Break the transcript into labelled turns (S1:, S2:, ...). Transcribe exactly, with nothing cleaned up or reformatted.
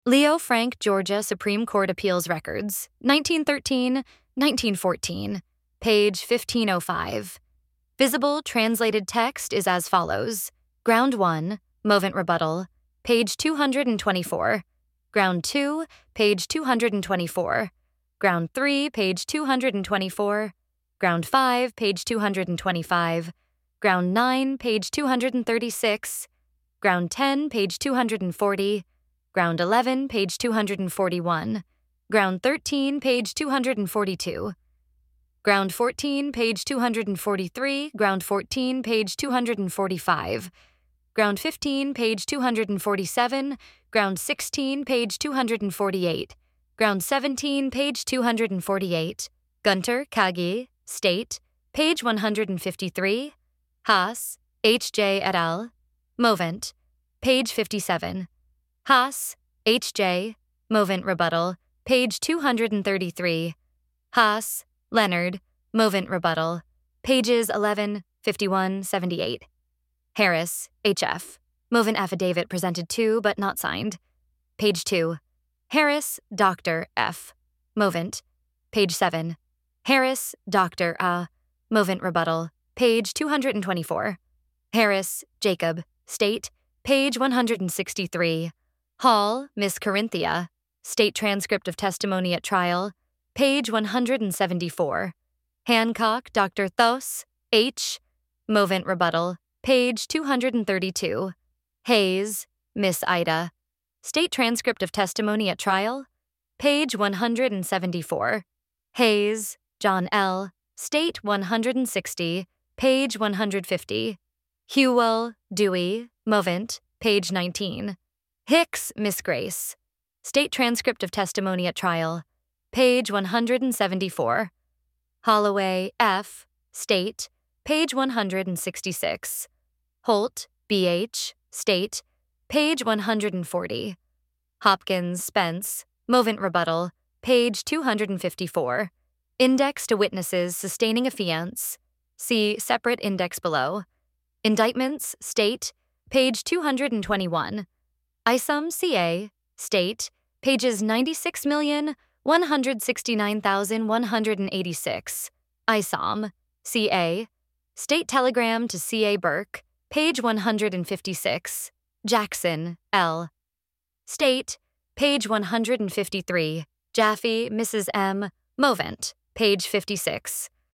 S1: Leo Frank, Georgia Supreme Court Appeals Records, nineteen thirteen, nineteen fourteen, page fifteen oh five. Visible translated text is as follows. Ground one, Movent Rebuttal, page two hundred twenty-four. Ground two, page two hundred twenty-four. Ground three, page two hundred twenty-four. Ground five, page two hundred twenty-five. Ground nine, page two hundred thirty-six. Ground ten, page two hundred forty. Ground eleven, page two hundred forty-one. Ground thirteen, page two hundred forty-two. Ground fourteen, page two hundred forty-three. Ground fourteen, page two hundred forty-five. Ground fifteen, page two hundred forty-seven. Ground sixteen, page two hundred forty-eight. Ground seventeen, page two hundred forty-eight. Gunter, Kagi, State, page one hundred fifty-three. Haas, H J et al., Movent, page fifty-seven. Haas, H J, Movent Rebuttal, page two hundred thirty-three. Haas, Leonard, Movent Rebuttal, pages eleven, fifty-one, seventy-eight. Harris, H F, Movent Affidavit presented to but not signed. Page two. Harris, Doctor F, Movent, page seven. Harris, Doctor A, Movent Rebuttal, page two hundred twenty-four. Harris, Jacob, State, page one hundred sixty-three. Hall, Miss Corinthia, State Transcript of Testimony at Trial, page one hundred seventy-four. Hancock, Doctor Thos, H, Movent Rebuttal, page two hundred thirty-two. Hayes, Miss Ida, State Transcript of Testimony at Trial, page one hundred seventy-four. Hayes, John L., State one hundred sixty, page one hundred fifty. Hewell, Dewey, Movent, page nineteen. Hicks, Miss Grace, State Transcript of Testimony at Trial, page one hundred seventy-four. Holloway, F, State, page one hundred sixty-six. Holt, B H, State, page one hundred forty. Hopkins, Spence, Movent Rebuttal, page two hundred fifty-four. Index to witnesses sustaining affiance. See separate index below. Indictments, State, page two hundred twenty-one. Isom, C A, State, pages ninety-six million, one hundred sixty-nine thousand, one hundred eighty-six. Isom, C A, State Telegram to C A Burke, page one hundred fifty-six. Jackson, L. State, page one hundred fifty-three. Jaffe, Missus M., Movent, page fifty-six.